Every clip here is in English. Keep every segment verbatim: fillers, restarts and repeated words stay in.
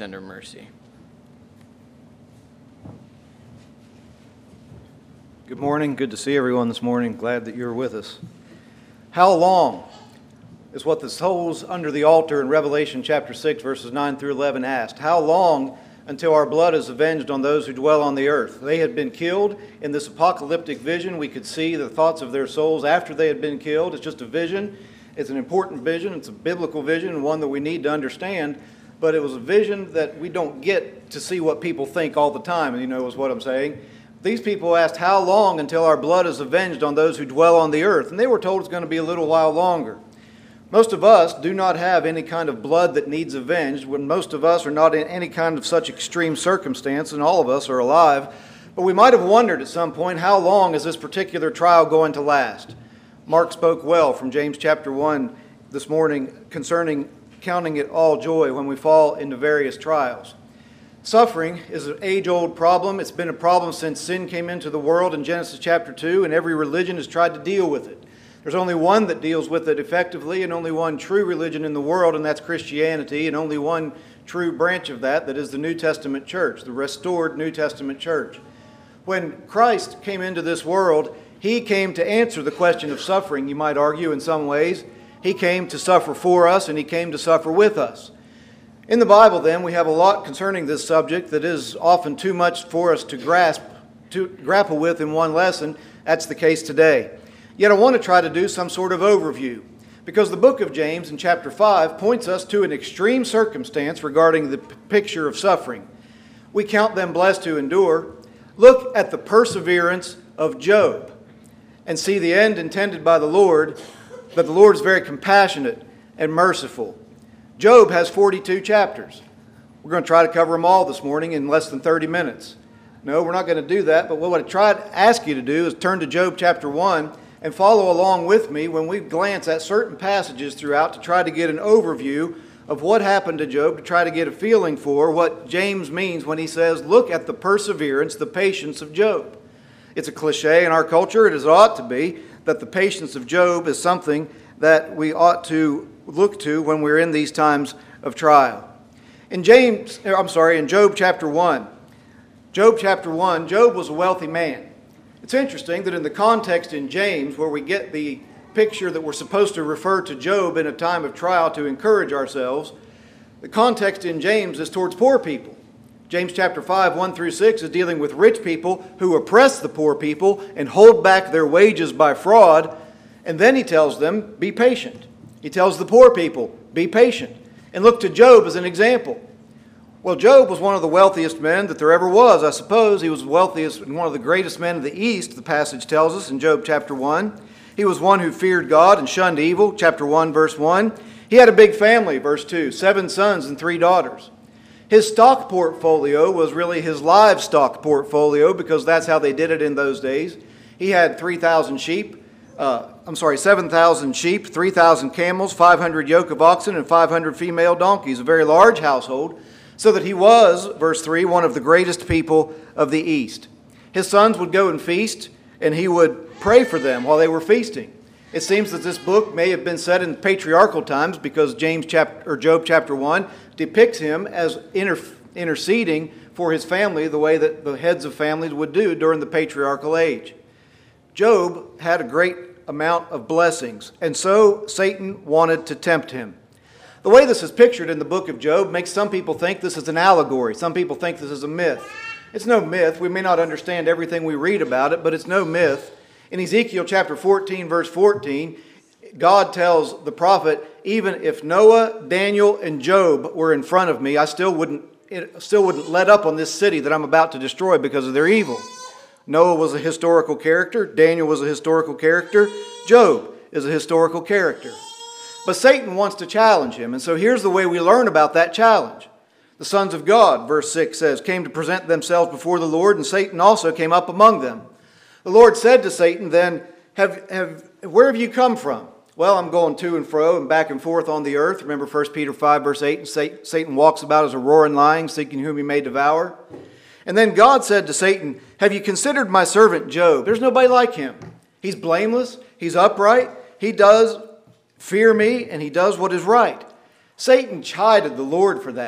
tender mercy. Good morning. Good to see everyone this morning. Glad that you're with us. How long is what the souls under the altar in Revelation chapter six, verses nine through eleven asked. How long until our blood is avenged on those who dwell on the earth? They had been killed. In this apocalyptic vision, we could see the thoughts of their souls after they had been killed. It's just a vision. It's an important vision. It's a biblical vision, one that we need to understand. But it was a vision that we don't get to see what people think all the time, you know, is what I'm saying. These people asked, how long until our blood is avenged on those who dwell on the earth? And they were told it's going to be a little while longer. Most of us do not have any kind of blood that needs avenged, when most of us are not in any kind of such extreme circumstance, and all of us are alive. But we might have wondered at some point, how long is this particular trial going to last? Mark spoke well from James chapter one this morning concerning counting it all joy when we fall into various trials. Suffering is an age-old problem. It's been a problem since sin came into the world in Genesis chapter two, and every religion has tried to deal with it. There's only one that deals with it effectively, and only one true religion in the world, and that's Christianity, and only one true branch of that, that is the New Testament church, the restored New Testament church. When Christ came into this world, he came to answer the question of suffering, you might argue in some ways. He came to suffer for us, and he came to suffer with us. In the Bible, then, we have a lot concerning this subject that is often too much for us to grasp, to grapple with in one lesson. That's the case today. Yet I want to try to do some sort of overview, because the book of James in chapter five points us to an extreme circumstance regarding the p- picture of suffering. We count them blessed who endure. Look at the perseverance of Job and see the end intended by the Lord, that the Lord is very compassionate and merciful. Job has forty-two chapters. We're going to try to cover them all this morning in less than thirty minutes. No, we're not going to do that, but what I try to ask you to do is turn to Job chapter one and follow along with me when we glance at certain passages throughout to try to get an overview of what happened to Job, to try to get a feeling for what James means when he says, look at the perseverance, the patience of Job. It's a cliche in our culture, it is ought to be, that the patience of Job is something that we ought to look to when we're in these times of trial. In James, I'm sorry, in Job chapter one, Job chapter one, Job was a wealthy man. It's interesting that in the context in James, where we get the picture that we're supposed to refer to Job in a time of trial to encourage ourselves, the context in James is towards poor people. James chapter five, one through six is dealing with rich people who oppress the poor people and hold back their wages by fraud. And then he tells them, be patient. He tells the poor people, be patient. And look to Job as an example. Well, Job was one of the wealthiest men that there ever was, I suppose. He was the wealthiest and one of the greatest men of the East, the passage tells us in Job chapter one. He was one who feared God and shunned evil, chapter one, verse one. He had a big family, verse two, seven sons and three daughters. His stock portfolio was really his livestock portfolio, because that's how they did it in those days. He had three thousand sheep, uh, I'm sorry, seven thousand sheep, three thousand camels, five hundred yoke of oxen, and five hundred female donkeys, a very large household. So that he was, verse three, one of the greatest people of the East. His sons would go and feast, and he would pray for them while they were feasting. It seems that this book may have been set in patriarchal times, because James chapter or Job chapter one depicts him as inter, interceding for his family the way that the heads of families would do during the patriarchal age. Job had a great amount of blessings, and so Satan wanted to tempt him. The way this is pictured in the book of Job makes some people think this is an allegory. Some people think this is a myth. It's no myth. We may not understand everything we read about it, but it's no myth. In Ezekiel chapter fourteen, verse fourteen, God tells the prophet, even if Noah, Daniel, and Job were in front of me, I still wouldn't, it still wouldn't let up on this city that I'm about to destroy because of their evil. Noah was a historical character. Daniel was a historical character. Job is a historical character. But Satan wants to challenge him. And so here's the way we learn about that challenge. The sons of God, verse six says, came to present themselves before the Lord, and Satan also came up among them. The Lord said to Satan then, have, have, where have you come from? Well, I'm going to and fro and back and forth on the earth. Remember First Peter five, verse eight, and Satan walks about as a roaring lion, seeking whom he may devour. And then God said to Satan, have you considered my servant Job? There's nobody like him. He's blameless. He's upright. He does fear me, and he does what is right. Satan chided the Lord for that.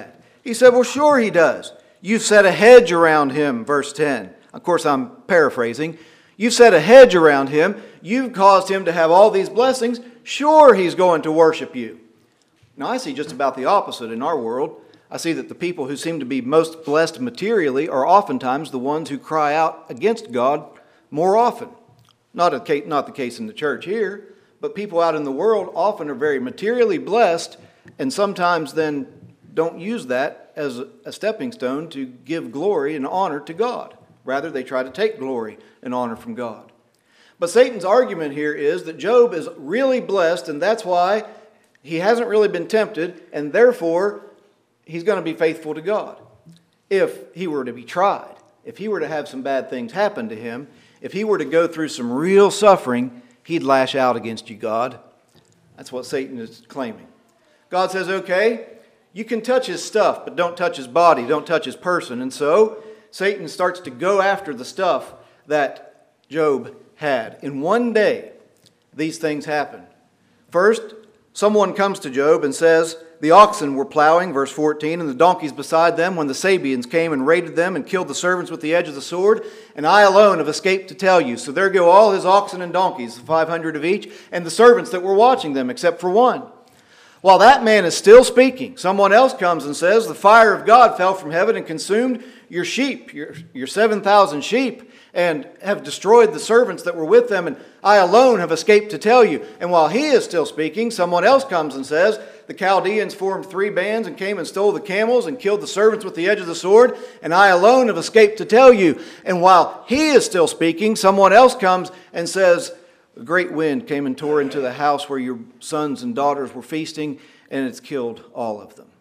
He said, well, sure he does. You've set a hedge around him, verse ten. Of course, I'm paraphrasing. You've set a hedge around him. You've caused him to have all these blessings. Sure, he's going to worship you. Now, I see just about the opposite in our world. I see that the people who seem to be most blessed materially are oftentimes the ones who cry out against God more often. Not, a case, not the case in the church here, but people out in the world often are very materially blessed and sometimes then don't use that as a stepping stone to give glory and honor to God. Rather, they try to take glory and honor from God. But Satan's argument here is that Job is really blessed, and that's why he hasn't really been tempted, and therefore he's going to be faithful to God. If he were to be tried, if he were to have some bad things happen to him, if he were to go through some real suffering, he'd lash out against you, God. That's what Satan is claiming. God says, okay, you can touch his stuff, but don't touch his body, don't touch his person. And so Satan starts to go after the stuff that Job had. In one day, these things happen. First, someone comes to Job and says, the oxen were plowing, verse fourteen, and the donkeys beside them when the Sabeans came and raided them and killed the servants with the edge of the sword, and I alone have escaped to tell you. So there go all his oxen and donkeys, five hundred of each, and the servants that were watching them, except for one. While that man is still speaking, someone else comes and says, the fire of God fell from heaven and consumed your sheep, your, your seven thousand sheep, and have destroyed the servants that were with them, and I alone have escaped to tell you. And while he is still speaking, someone else comes and says, the Chaldeans formed three bands and came and stole the camels and killed the servants with the edge of the sword, and I alone have escaped to tell you. And while he is still speaking, someone else comes and says, a great wind came and tore into the house where your sons and daughters were feasting, and it's killed all of them.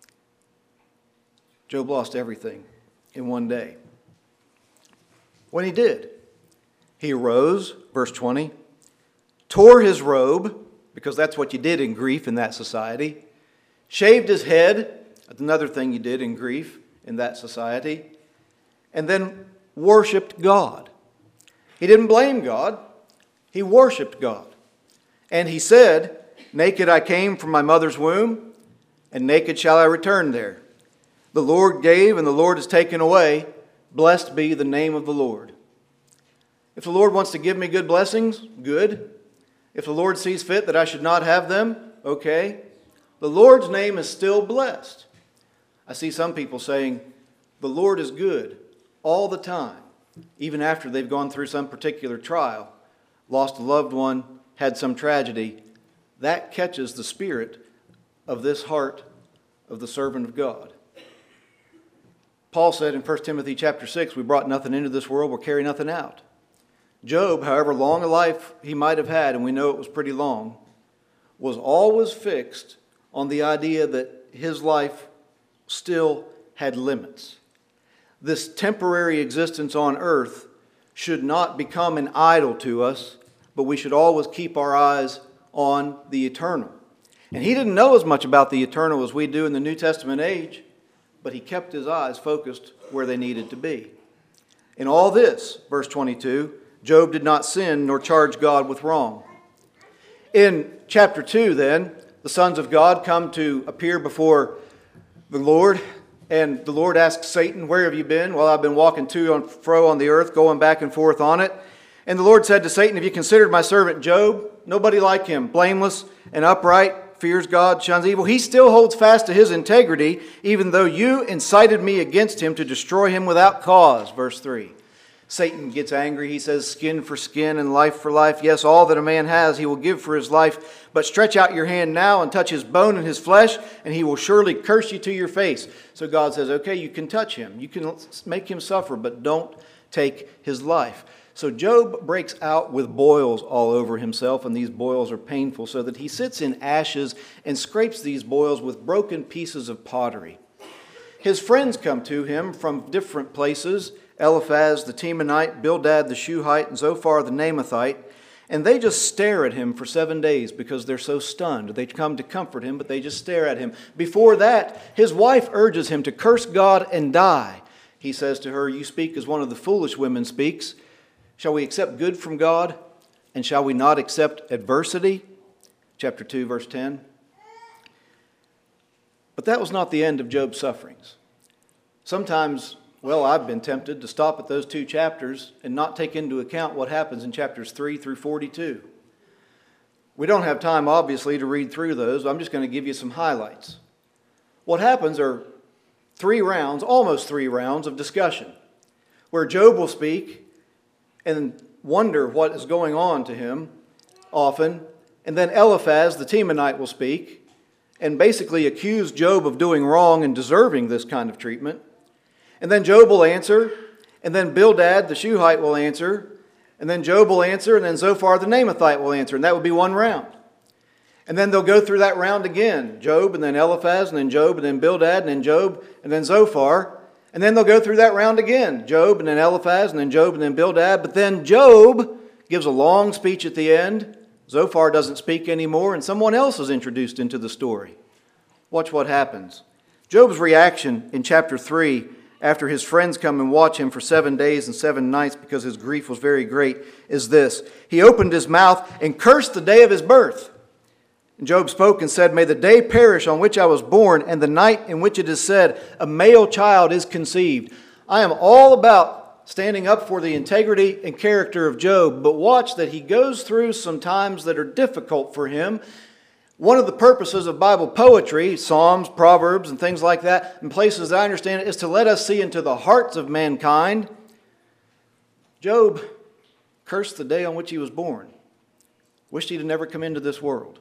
Job lost everything in one day. When he did, he arose, verse twenty, tore his robe, because that's what you did in grief in that society, shaved his head, that's another thing you did in grief in that society, and then worshiped God. He didn't blame God. He worshiped God. And he said, naked I came from my mother's womb, and naked shall I return there. The Lord gave, and the Lord has taken away. Blessed be the name of the Lord. If the Lord wants to give me good blessings, good. If the Lord sees fit that I should not have them, okay. The Lord's name is still blessed. I see some people saying, the Lord is good all the time, even after they've gone through some particular trial, lost a loved one, had some tragedy. That catches the spirit of this heart of the servant of God. Paul said in First Timothy chapter six, we brought nothing into this world, we'll carry nothing out. Job, however long a life he might have had, and we know it was pretty long, was always fixed on the idea that his life still had limits. This temporary existence on earth should not become an idol to us, but we should always keep our eyes on the eternal. And he didn't know as much about the eternal as we do in the New Testament age, but he kept his eyes focused where they needed to be. In all this, verse twenty-two, Job did not sin nor charge God with wrong. In chapter two, then, the sons of God come to appear before the Lord, and the Lord asks Satan, where have you been? Well, I've been walking to and fro on the earth, going back and forth on it. And the Lord said to Satan, have you considered my servant Job? Nobody like him, blameless and upright, fears God, shuns evil. He still holds fast to his integrity, even though you incited me against him to destroy him without cause. Verse three. Satan gets angry. He says, skin for skin and life for life. Yes, all that a man has he will give for his life. But stretch out your hand now and touch his bone and his flesh, and he will surely curse you to your face. So God says, okay, you can touch him. You can make him suffer, but don't take his life. So Job breaks out with boils all over himself, and these boils are painful, so that he sits in ashes and scrapes these boils with broken pieces of pottery. His friends come to him from different places, Eliphaz the Temanite, Bildad the Shuhite, and Zophar the Naamathite, and they just stare at him for seven days because they're so stunned. They come to comfort him, but they just stare at him. Before that, his wife urges him to curse God and die. He says to her, you speak as one of the foolish women speaks. Shall we accept good from God, and shall we not accept adversity? Chapter two, verse ten. But that was not the end of Job's sufferings. Sometimes, well, I've been tempted to stop at those two chapters and not take into account what happens in chapters three through forty-two. We don't have time, obviously, to read through those. I'm just going to give you some highlights. What happens are three rounds, almost three rounds of discussion, where Job will speak and wonder what is going on to him often, and then Eliphaz, the Temanite, will speak and basically accuse Job of doing wrong and deserving this kind of treatment. And then Job will answer, and then Bildad, the Shuhite, will answer, and then Job will answer, and then Zophar, the Naamathite, will answer, and that would be one round. And then they'll go through that round again, Job, and then Eliphaz, and then Job, and then Bildad, and then Job, and then Zophar. And then they'll go through that round again, Job, and then Eliphaz, and then Job, and then Bildad. But then Job gives a long speech at the end. Zophar doesn't speak anymore, and someone else is introduced into the story. Watch what happens. Job's reaction in chapter three, after his friends come and watch him for seven days and seven nights because his grief was very great, is this. He opened his mouth and cursed the day of his birth. And Job spoke and said, "May the day perish on which I was born, and the night in which it is said, a male child is conceived." I am all about standing up for the integrity and character of Job, but watch that he goes through some times that are difficult for him. One of the purposes of Bible poetry, Psalms, Proverbs, and things like that, in places that I understand it, is to let us see into the hearts of mankind. Job cursed the day on which he was born. Wished he'd never come into this world.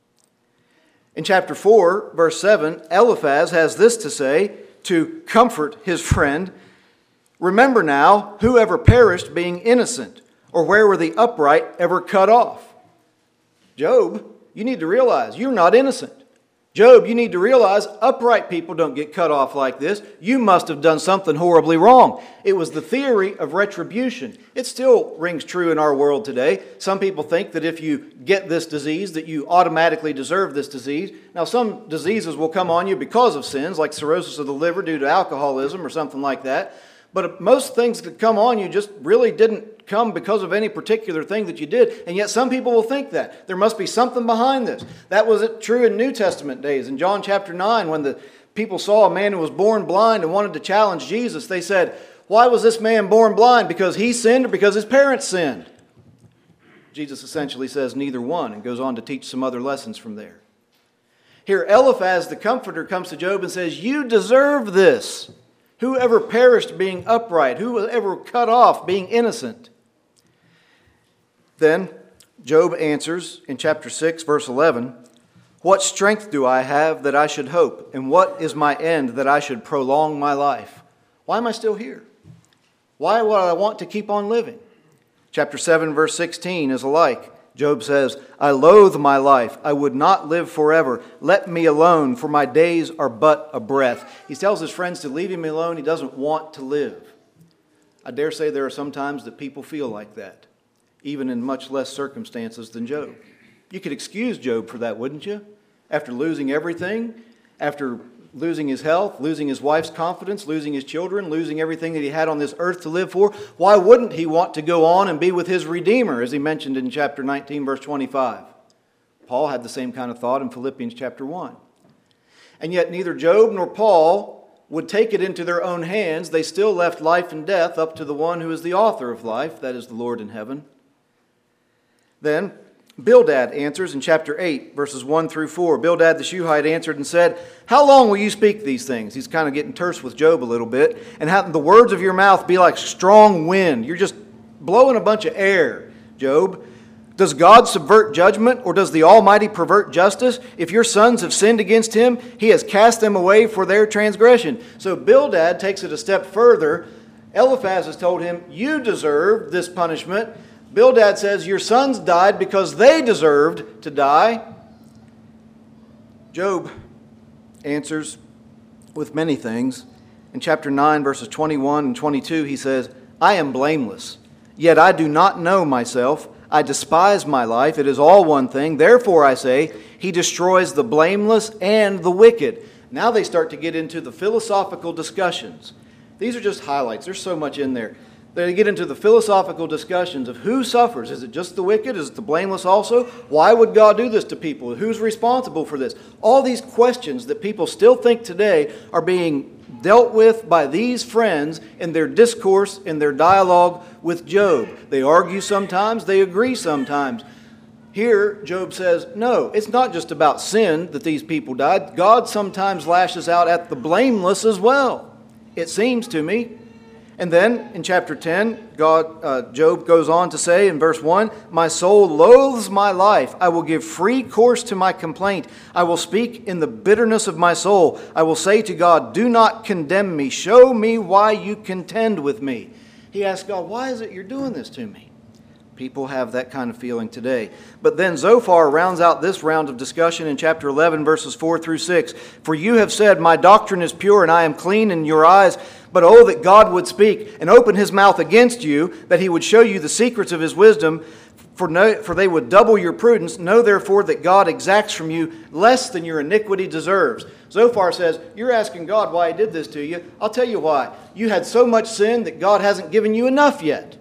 In chapter four, verse seven, Eliphaz has this to say to comfort his friend. "Remember now, who ever perished being innocent, or where were the upright ever cut off?" Job, you need to realize you're not innocent. Job, you need to realize upright people don't get cut off like this. You must have done something horribly wrong. It was the theory of retribution. It still rings true in our world today. Some people think that if you get this disease, that you automatically deserve this disease. Now, some diseases will come on you because of sins, like cirrhosis of the liver due to alcoholism or something like that. But most things that come on you just really didn't come because of any particular thing that you did. And yet some people will think that. There must be something behind this. That was true in New Testament days. In John chapter nine, when the people saw a man who was born blind and wanted to challenge Jesus, they said, "Why was this man born blind? Because he sinned or because his parents sinned?" Jesus essentially says neither one and goes on to teach some other lessons from there. Here Eliphaz the comforter comes to Job and says, "You deserve this. Whoever perished being upright, who was ever cut off being innocent?" Then Job answers in chapter six, verse eleven, "What strength do I have that I should hope? And what is my end that I should prolong my life?" Why am I still here? Why would I want to keep on living? Chapter seven, verse sixteen is alike. Job says, "I loathe my life. I would not live forever. Let me alone, for my days are but a breath." He tells his friends to leave him alone. He doesn't want to live. I dare say there are some times that people feel like that, even in much less circumstances than Job. You could excuse Job for that, wouldn't you? After losing everything, after losing his health, losing his wife's confidence, losing his children, losing everything that he had on this earth to live for, why wouldn't he want to go on and be with his Redeemer, as he mentioned in chapter nineteen, verse twenty-five? Paul had the same kind of thought in Philippians chapter one. And yet neither Job nor Paul would take it into their own hands. They still left life and death up to the one who is the author of life, that is the Lord in heaven. Then Bildad answers in chapter eight, verses one through four. Bildad the Shuhite answered and said, "How long will you speak these things?" He's kind of getting terse with Job a little bit. "And have the words of your mouth be like strong wind." You're just blowing a bunch of air, Job. "Does God subvert judgment, or does the Almighty pervert justice? If your sons have sinned against him, he has cast them away for their transgression." So Bildad takes it a step further. Eliphaz has told him, "You deserve this punishment." Bildad says, "Your sons died because they deserved to die." Job answers with many things. In chapter nine, verses twenty-one and twenty-two, he says, "I am blameless, yet I do not know myself. I despise my life. It is all one thing. Therefore I say, he destroys the blameless and the wicked." Now they start to get into the philosophical discussions. These are just highlights. There's so much in there. They get into the philosophical discussions of who suffers. Is it just the wicked? Is it the blameless also? Why would God do this to people? Who's responsible for this? All these questions that people still think today are being dealt with by these friends in their discourse, in their dialogue with Job. They argue sometimes, they agree sometimes. Here, Job says, no, it's not just about sin that these people died. God sometimes lashes out at the blameless as well, it seems to me. And then in chapter ten, God, uh, Job goes on to say in verse one, my soul loathes my life. I will give free course to my complaint. I will speak in the bitterness of my soul. I will say to God, do not condemn me. Show me why you contend with me. He asks God, why is it you're doing this to me? People have that kind of feeling today. But then Zophar rounds out this round of discussion in chapter eleven, verses four through six. For you have said, my doctrine is pure and I am clean in your eyes. But oh, that God would speak and open his mouth against you, that he would show you the secrets of his wisdom, for, no, for they would double your prudence. Know therefore that God exacts from you less than your iniquity deserves. Zophar says, you're asking God why he did this to you. I'll tell you why. You had so much sin that God hasn't given you enough yet.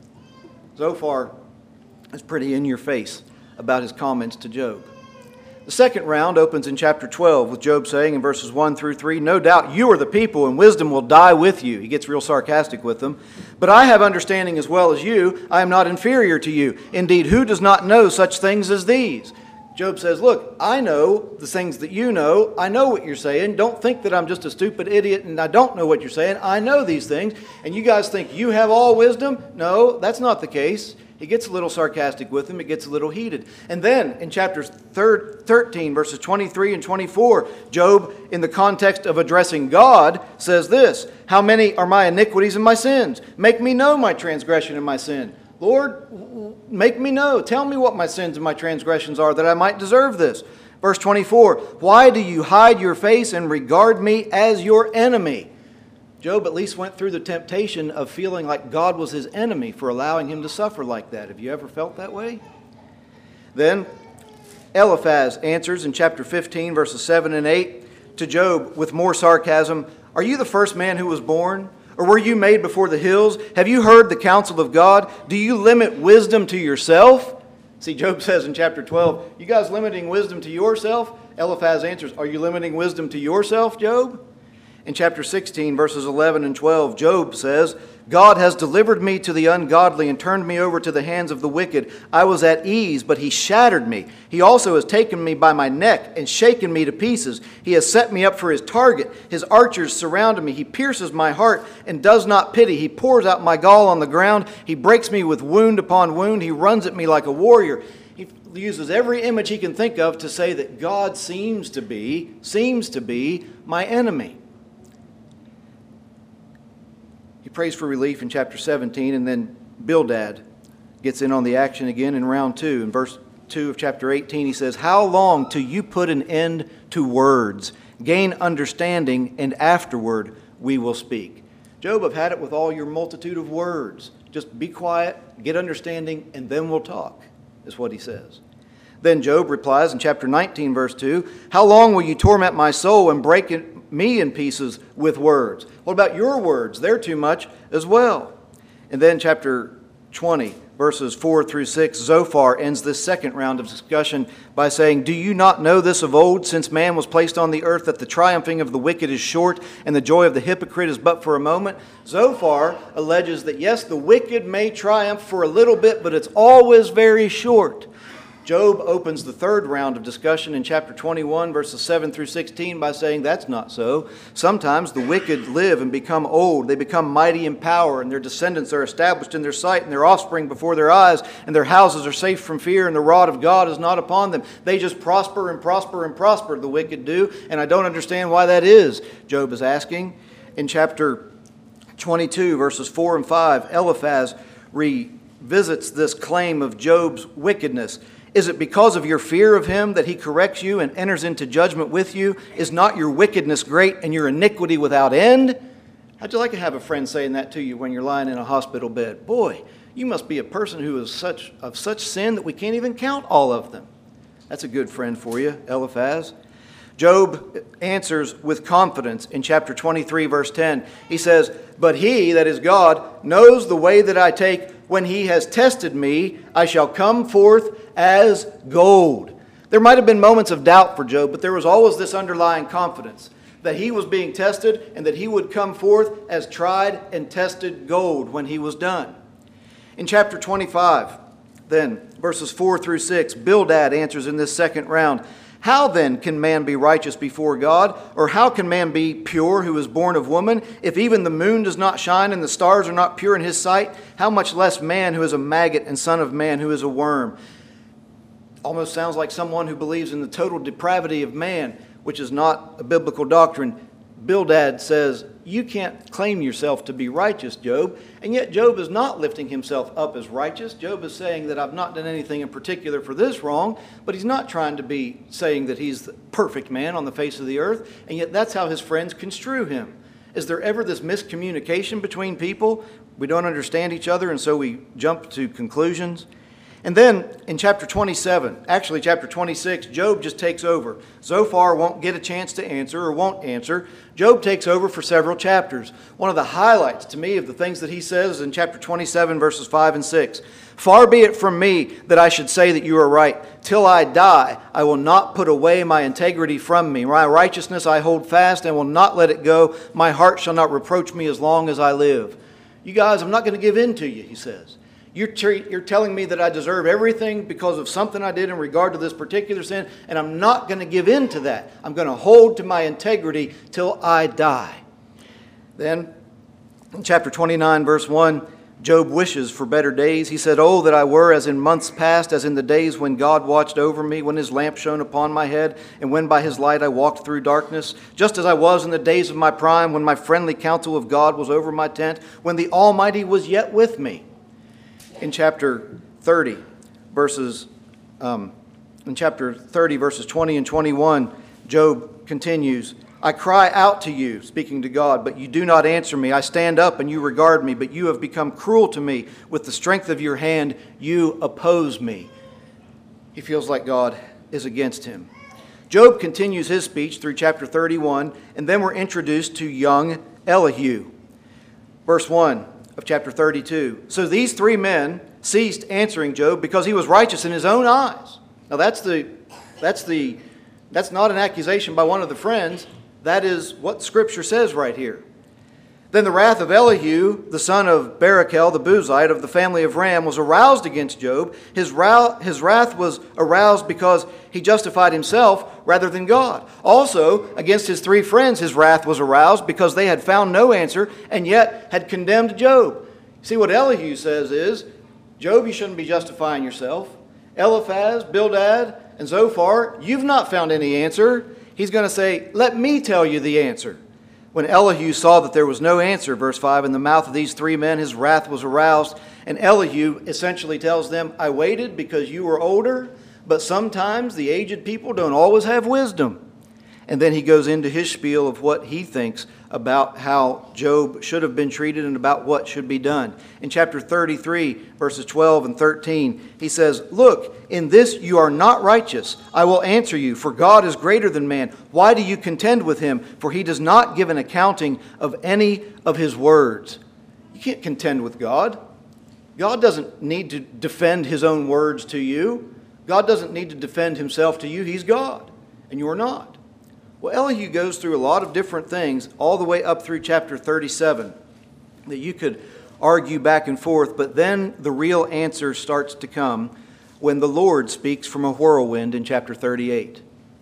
Zophar is pretty in your face about his comments to Job. The second round opens in chapter twelve with Job saying in verses one through three, no doubt you are the people and wisdom will die with you. He gets real sarcastic with them. But I have understanding as well as you. I am not inferior to you. Indeed, who does not know such things as these? Job says, look, I know the things that you know. I know what you're saying. Don't think that I'm just a stupid idiot and I don't know what you're saying. I know these things. And you guys think you have all wisdom? No, that's not the case. He gets a little sarcastic with him. It gets a little heated. And then in chapters thirteen, verses twenty-three and twenty-four, Job, in the context of addressing God, says this, how many are my iniquities and my sins? Make me know my transgression and my sin. Lord, make me know. Tell me what my sins and my transgressions are, that I might deserve this. Verse twenty-four, why do you hide your face and regard me as your enemy? Job at least went through the temptation of feeling like God was his enemy for allowing him to suffer like that. Have you ever felt that way? Then Eliphaz answers in chapter fifteen, verses seven and eight to Job with more sarcasm, are you the first man who was born? Or were you made before the hills? Have you heard the counsel of God? Do you limit wisdom to yourself? See, Job says in chapter twelve, you guys limiting wisdom to yourself? Eliphaz answers, are you limiting wisdom to yourself, Job? In chapter sixteen, verses eleven and twelve, Job says, God has delivered me to the ungodly and turned me over to the hands of the wicked. I was at ease, but he shattered me. He also has taken me by my neck and shaken me to pieces. He has set me up for his target. His archers surrounded me. He pierces my heart and does not pity. He pours out my gall on the ground. He breaks me with wound upon wound. He runs at me like a warrior. He uses every image he can think of to say that God seems to be, seems to be my enemy. He prays for relief in chapter seventeen, and then Bildad gets in on the action again in round two. In verse two of chapter eighteen, he says, how long till you put an end to words? Gain understanding, and afterward we will speak. Job, I've had it with all your multitude of words. Just be quiet, get understanding, and then we'll talk, is what he says. Then Job replies in chapter nineteen, verse two, how long will you torment my soul and break it me in pieces with words? What about your words? They're too much as well. And then chapter twenty, verses four through six, Zophar ends this second round of discussion by saying, do you not know this of old, since man was placed on the earth, that the triumphing of the wicked is short and the joy of the hypocrite is but for a moment? Zophar alleges that yes, the wicked may triumph for a little bit, but it's always very short. Job opens the third round of discussion in chapter twenty-one, verses seven through sixteen by saying that's not so. Sometimes the wicked live and become old. They become mighty in power, and their descendants are established in their sight, and their offspring before their eyes, and their houses are safe from fear, and the rod of God is not upon them. They just prosper and prosper and prosper, the wicked do, and I don't understand why that is, Job is asking. In chapter twenty-two, verses four and five, Eliphaz revisits this claim of Job's wickedness. Is it because of your fear of him that he corrects you and enters into judgment with you? Is not your wickedness great and your iniquity without end? How'd you like to have a friend saying that to you when you're lying in a hospital bed? Boy, you must be a person who is such of such sin that we can't even count all of them. That's a good friend for you, Eliphaz. Job answers with confidence in chapter twenty-three, verse ten. He says, "But he," that is God, "knows the way that I take. When he has tested me, I shall come forth as gold." There might have been moments of doubt for Job, but there was always this underlying confidence that he was being tested and that he would come forth as tried and tested gold when he was done. In chapter twenty-five, then, verses four through six, Bildad answers in this second round, "How then can man be righteous before God? Or how can man be pure who is born of woman? If even the moon does not shine and the stars are not pure in his sight, how much less man who is a maggot and son of man who is a worm?" Almost sounds like someone who believes in the total depravity of man, which is not a biblical doctrine. Bildad says, you can't claim yourself to be righteous, Job. And yet Job is not lifting himself up as righteous. Job is saying that I've not done anything in particular for this wrong, but he's not trying to be saying that he's the perfect man on the face of the earth. And yet that's how his friends construe him. Is there ever this miscommunication between people? We don't understand each other, and so we jump to conclusions. And then in chapter twenty-seven, actually chapter twenty-six, Job just takes over. Zophar won't get a chance to answer or won't answer. Job takes over for several chapters. One of the highlights to me of the things that he says is in chapter twenty-seven, verses five and six. "Far be it from me that I should say that you are right. Till I die, I will not put away my integrity from me. My righteousness I hold fast and will not let it go. My heart shall not reproach me as long as I live." You guys, I'm not going to give in to you, he says. You're, tre- you're telling me that I deserve everything because of something I did in regard to this particular sin, and I'm not going to give in to that. I'm going to hold to my integrity till I die. Then, in chapter twenty-nine, verse one, Job wishes for better days. He said, "Oh, that I were as in months past, as in the days when God watched over me, when his lamp shone upon my head, and when by his light I walked through darkness, just as I was in the days of my prime, when my friendly counsel of God was over my tent, when the Almighty was yet with me." In chapter thirty, verses, um, in chapter thirty, verses twenty and twenty-one, Job continues, "I cry out to you," speaking to God, "but you do not answer me. I stand up and you regard me, but you have become cruel to me. With the strength of your hand, you oppose me." He feels like God is against him. Job continues his speech through chapter thirty-one, and then we're introduced to young Elihu. Verse one of chapter thirty-two. "So these three men ceased answering Job because he was righteous in his own eyes." Now that's the that's the that's not an accusation by one of the friends. That is what Scripture says right here. "Then the wrath of Elihu, the son of Barachel, the Buzite of the family of Ram, was aroused against Job. His, ra- his wrath was aroused because he justified himself rather than God. Also, against his three friends, his wrath was aroused because they had found no answer and yet had condemned Job." See, what Elihu says is, Job, you shouldn't be justifying yourself. Eliphaz, Bildad, and Zophar, you've not found any answer. He's going to say, let me tell you the answer. When Elihu saw that there was no answer, verse five, in the mouth of these three men, his wrath was aroused. And Elihu essentially tells them, I waited because you were older, but sometimes the aged people don't always have wisdom. And then he goes into his spiel of what he thinks about how Job should have been treated and about what should be done. In chapter thirty-three, verses twelve and thirteen, he says, "Look, in this you are not righteous. I will answer you, for God is greater than man. Why do you contend with him? For he does not give an accounting of any of his words." You can't contend with God. God doesn't need to defend his own words to you. God doesn't need to defend himself to you. He's God, and you are not. Well, Elihu goes through a lot of different things all the way up through chapter thirty-seven that you could argue back and forth, but then the real answer starts to come when the Lord speaks from a whirlwind in chapter thirty-eight.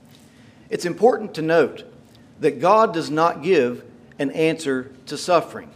It's important to note that God does not give an answer to suffering.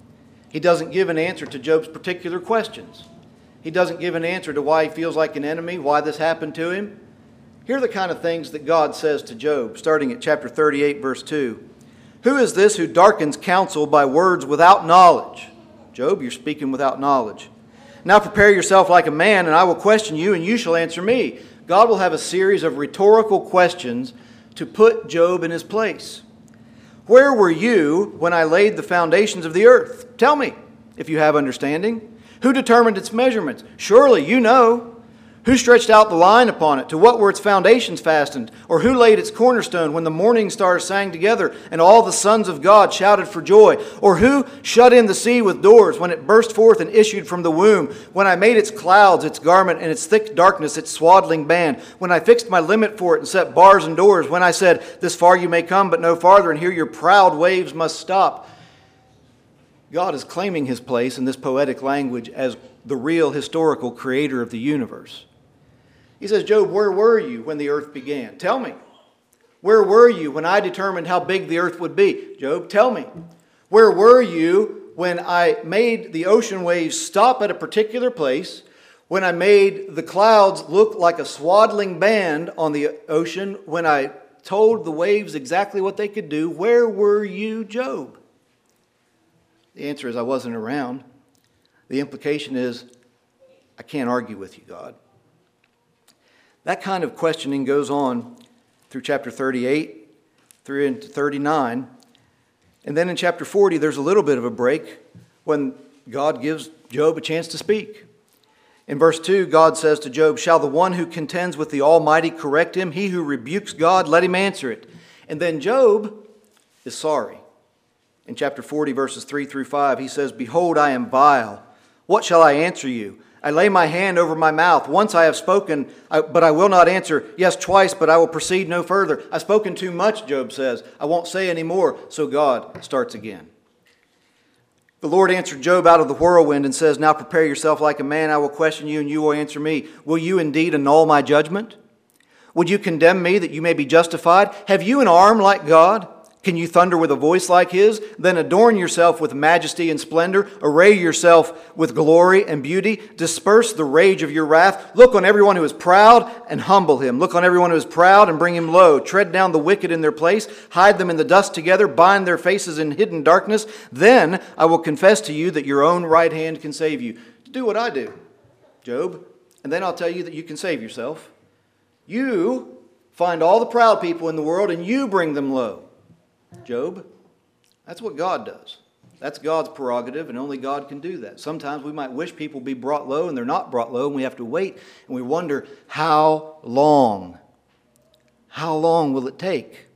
He doesn't give an answer to Job's particular questions. He doesn't give an answer to why he feels like an enemy, why this happened to him. Here are the kind of things that God says to Job, starting at chapter thirty-eight, verse two. "Who is this who darkens counsel by words without knowledge?" Job, you're speaking without knowledge. "Now prepare yourself like a man, and I will question you, and you shall answer me." God will have a series of rhetorical questions to put Job in his place. "Where were you when I laid the foundations of the earth? Tell me, if you have understanding. Who determined its measurements? Surely you know. Who stretched out the line upon it? To what were its foundations fastened? Or who laid its cornerstone when the morning stars sang together and all the sons of God shouted for joy? Or who shut in the sea with doors when it burst forth and issued from the womb? When I made its clouds its garment and its thick darkness its swaddling band? When I fixed my limit for it and set bars and doors? When I said, this far you may come but no farther, and here your proud waves must stop? God is claiming his place in this poetic language as the real historical creator of the universe. He says, Job, where were you when the earth began? Tell me. Where were you when I determined how big the earth would be? Job, tell me. Where were you when I made the ocean waves stop at a particular place? When I made the clouds look like a swaddling band on the ocean? When I told the waves exactly what they could do? Where were you, Job? The answer is, I wasn't around. The implication is, I can't argue with you, God. That kind of questioning goes on through chapter thirty-eight, through into thirty-nine. And then in chapter forty, there's a little bit of a break when God gives Job a chance to speak. In verse two, God says to Job, shall the one who contends with the Almighty correct him? He who rebukes God, let him answer it. And then Job is sorry. In chapter forty, verses three through five, he says, behold, I am vile. What shall I answer you? I lay my hand over my mouth. Once I have spoken, but I will not answer. Yes, twice, but I will proceed no further. I've spoken too much, Job says. I won't say any more. So God starts again. The Lord answered Job out of the whirlwind and says, now prepare yourself like a man. I will question you and you will answer me. Will you indeed annul my judgment? Would you condemn me that you may be justified? Have you an arm like God? Can you thunder with a voice like his? Then adorn yourself with majesty and splendor. Array yourself with glory and beauty. Disperse the rage of your wrath. Look on everyone who is proud and humble him. Look on everyone who is proud and bring him low. Tread down the wicked in their place. Hide them in the dust together. Bind their faces in hidden darkness. Then I will confess to you that your own right hand can save you. Do what I do, Job, and then I'll tell you that you can save yourself. You find all the proud people in the world and you bring them low. Job, that's what God does. That's God's prerogative, and only God can do that. Sometimes we might wish people be brought low, and they're not brought low, and we have to wait, and we wonder, how long? How long will it take?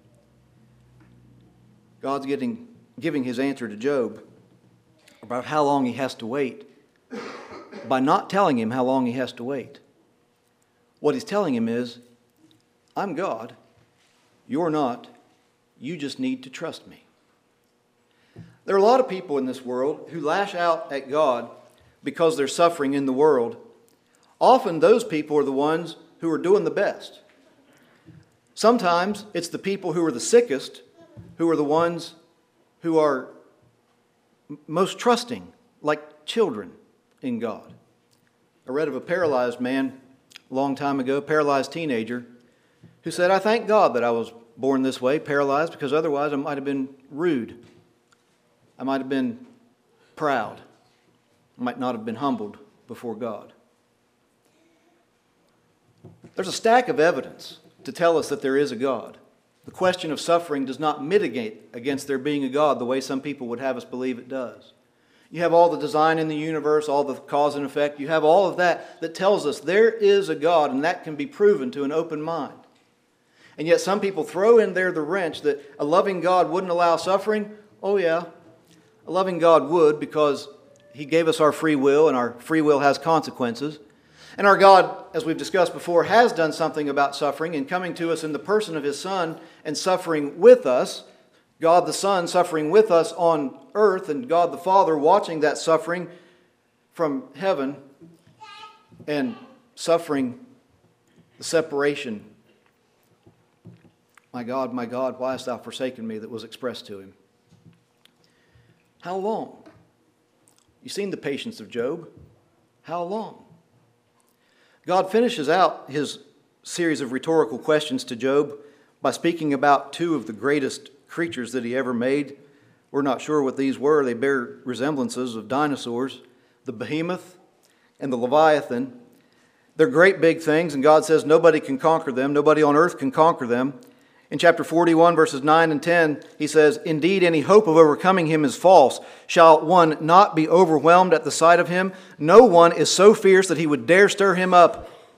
God's getting, giving his answer to Job about how long he has to wait by not telling him how long he has to wait. What he's telling him is, I'm God, you're not. You just need to trust me. There are a lot of people in this world who lash out at God because they're suffering in the world. Often those people are the ones who are doing the best. Sometimes it's the people who are the sickest who are the ones who are most trusting, like children, in God. I read of a paralyzed man a long time ago, a paralyzed teenager, who said, I thank God that I was born this way, paralyzed, because otherwise I might have been rude. I might have been proud. I might not have been humbled before God. There's a stack of evidence to tell us that there is a God. The question of suffering does not mitigate against there being a God the way some people would have us believe it does. You have all the design in the universe, all the cause and effect. You have all of that that tells us there is a God, and that can be proven to an open mind. And yet some people throw in there the wrench that a loving God wouldn't allow suffering. Oh yeah, a loving God would, because he gave us our free will, and our free will has consequences. And our God, as we've discussed before, has done something about suffering in coming to us in the person of his Son and suffering with us. God the Son suffering with us on earth, and God the Father watching that suffering from heaven and suffering the separation. My God, my God, why hast thou forsaken me, that was expressed to him. How long? You've seen the patience of Job. How long? God finishes out his series of rhetorical questions to Job by speaking about two of the greatest creatures that he ever made. We're not sure what these were. They bear resemblances of dinosaurs, the behemoth and the leviathan. They're great big things, and God says nobody can conquer them. Nobody on earth can conquer them. In chapter forty-one, verses nine and ten, he says, indeed, any hope of overcoming him is false. Shall one not be overwhelmed at the sight of him? No one is so fierce that he would dare stir him up.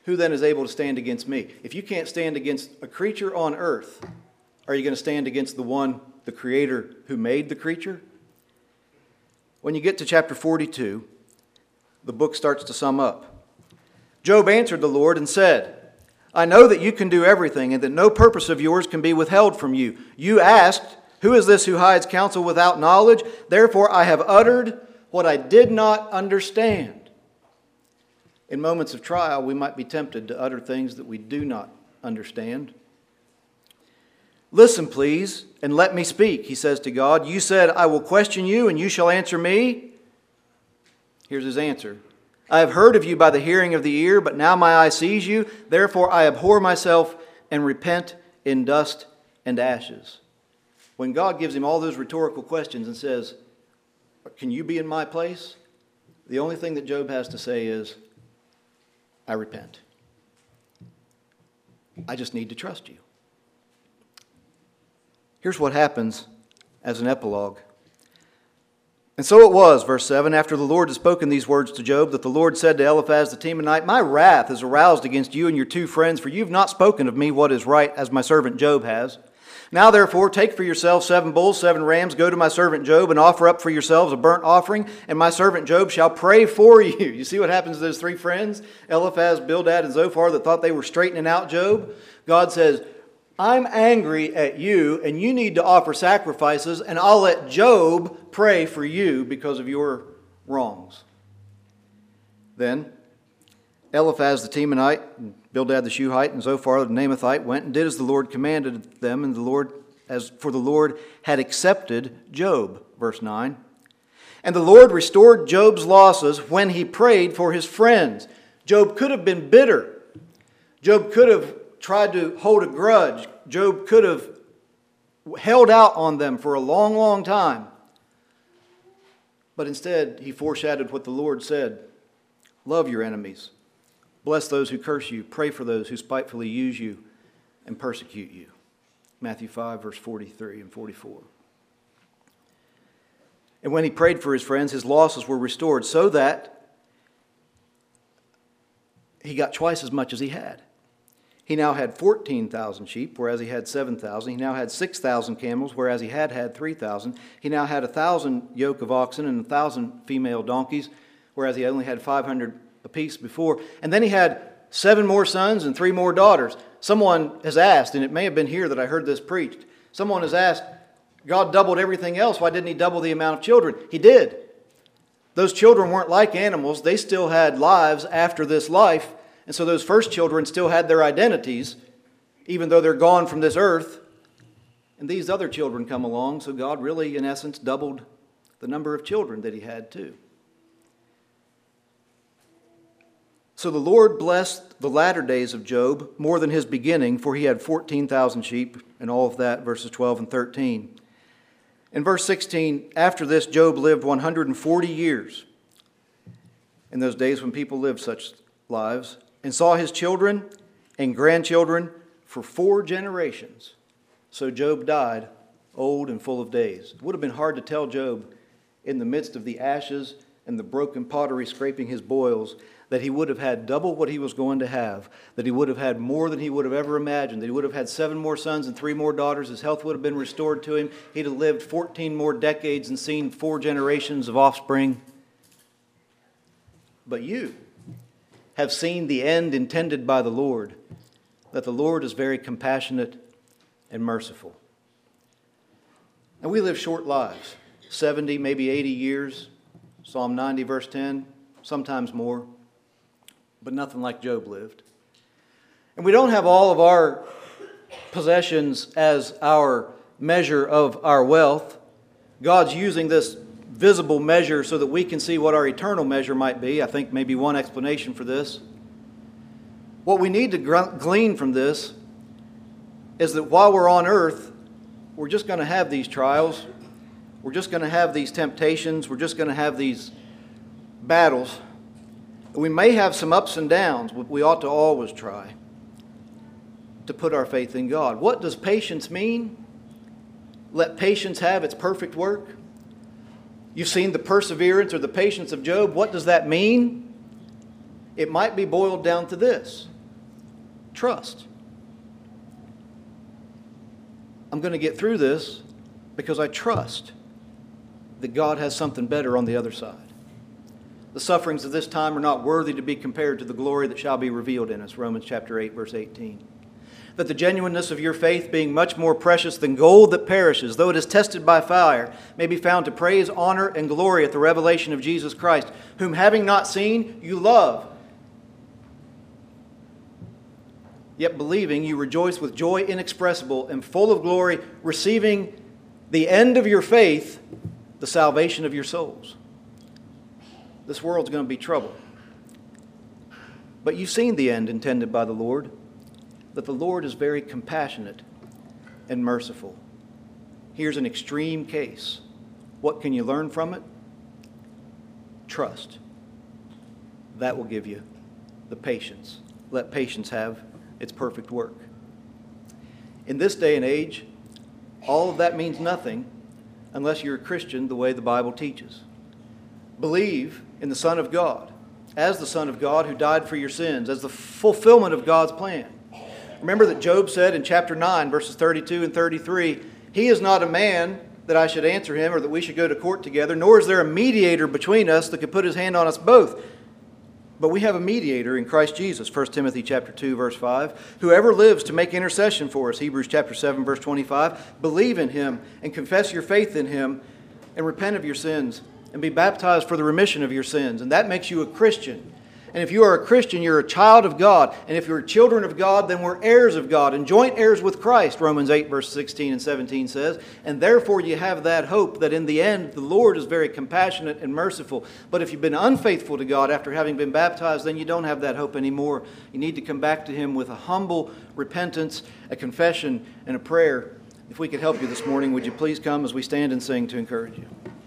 who then is able to stand against me? If you can't stand against a creature on earth, are you going to stand against the one, the Creator, who made the creature? When you get to chapter forty-two, the book starts to sum up. Job answered the Lord and said, I know that you can do everything and that no purpose of yours can be withheld from you. You asked, who is this who hides counsel without knowledge? Therefore I have uttered what I did not understand. In moments of trial, we might be tempted to utter things that we do not understand. Listen, please, and let me speak, he says to God. You said, I will question you, and you shall answer me. Here's his answer. I have heard of you by the hearing of the ear, but now my eye sees you. Therefore I abhor myself and repent in dust and ashes. When God gives him all those rhetorical questions and says, can you be in my place? The only thing that Job has to say is, I repent. I just need to trust you. Here's what happens as an epilogue. And so it was, verse seven, after the Lord had spoken these words to Job, that the Lord said to Eliphaz the Temanite, my wrath is aroused against you and your two friends, for you have not spoken of me what is right, as my servant Job has. Now therefore take for yourselves seven bulls, seven rams, go to my servant Job and offer up for yourselves a burnt offering, and my servant Job shall pray for you. You see what happens to those three friends, Eliphaz, Bildad, and Zophar, that thought they were straightening out Job? God says, I'm angry at you, and you need to offer sacrifices, and I'll let Job pray for you because of your wrongs. Then Eliphaz the Temanite, Bildad the Shuhite, and Zophar the Naamathite went and did as the Lord commanded them, and the Lord, as for the Lord had accepted Job. Verse nine. And the Lord restored Job's losses when he prayed for his friends. Job could have been bitter. Job could have tried to hold a grudge. Job could have held out on them for a long, long time. But instead, he foreshadowed what the Lord said. Love your enemies. Bless those who curse you. Pray for those who spitefully use you and persecute you. Matthew five, verse forty-three and forty-four. And when he prayed for his friends, his losses were restored so that he got twice as much as he had. He now had fourteen thousand sheep, whereas he had seven thousand. He now had six thousand camels, whereas he had had three thousand. He now had one thousand yoke of oxen and one thousand female donkeys, whereas he only had five hundred apiece before. And then he had seven more sons and three more daughters. Someone has asked, and it may have been here that I heard this preached, someone has asked, God doubled everything else, why didn't he double the amount of children? He did. Those children weren't like animals. They still had lives after this life. And so those first children still had their identities, even though they're gone from this earth. And these other children come along, so God really, in essence, doubled the number of children that he had too. So the Lord blessed the latter days of Job more than his beginning, for he had fourteen thousand sheep, and all of that, verses twelve and thirteen. In verse sixteen, after this, Job lived one hundred forty years, in those days when people lived such lives, and saw his children and grandchildren for four generations. So Job died old and full of days. It would have been hard to tell Job, in the midst of the ashes and the broken pottery scraping his boils, that he would have had double what he was going to have, that he would have had more than he would have ever imagined, that he would have had seven more sons and three more daughters, his health would have been restored to him, he'd have lived fourteen more decades and seen four generations of offspring. But you have seen the end intended by the Lord, that the Lord is very compassionate and merciful. And we live short lives, seventy, maybe eighty years, Psalm ninety, verse ten, sometimes more. But nothing like Job lived. And we don't have all of our possessions as our measure of our wealth. God's using this visible measure so that we can see what our eternal measure might be. I think maybe one explanation for this. What we need to glean from this is that while we're on earth, we're just going to have these trials. We're just going to have these temptations. We're just going to have these battles. We may have some ups and downs, but we ought to always try to put our faith in God. What does patience mean? Let patience have its perfect work. You've seen the perseverance or the patience of Job. What does that mean? It might be boiled down to this. Trust. I'm going to get through this because I trust that God has something better on the other side. The sufferings of this time are not worthy to be compared to the glory that shall be revealed in us, Romans chapter eight, verse eighteen. That the genuineness of your faith, being much more precious than gold that perishes, though it is tested by fire, may be found to praise, honor, and glory at the revelation of Jesus Christ, whom having not seen, you love. Yet believing, you rejoice with joy inexpressible and full of glory, receiving the end of your faith, the salvation of your souls. This world's going to be trouble. But you've seen the end intended by the Lord, that the Lord is very compassionate and merciful. Here's an extreme case. What can you learn from it? Trust. That will give you the patience. Let patience have its perfect work. In this day and age, all of that means nothing unless you're a Christian the way the Bible teaches. Believe in the Son of God, as the Son of God who died for your sins, as the fulfillment of God's plan. Remember that Job said in chapter nine, verses thirty-two and thirty-three, He is not a man that I should answer him, or that we should go to court together, nor is there a mediator between us that could put his hand on us both. But we have a mediator in Christ Jesus, First Timothy chapter two, verse five, whoever lives to make intercession for us, Hebrews chapter seven, verse twenty-five. Believe in him and confess your faith in him and repent of your sins and be baptized for the remission of your sins. And that makes you a Christian. And if you are a Christian, you're a child of God. And if you're children of God, then we're heirs of God and joint heirs with Christ, Romans eight, verse sixteen and seventeen says. And therefore you have that hope that in the end the Lord is very compassionate and merciful. But if you've been unfaithful to God after having been baptized, then you don't have that hope anymore. You need to come back to Him with a humble repentance, a confession, and a prayer. If we could help you this morning, would you please come as we stand and sing to encourage you?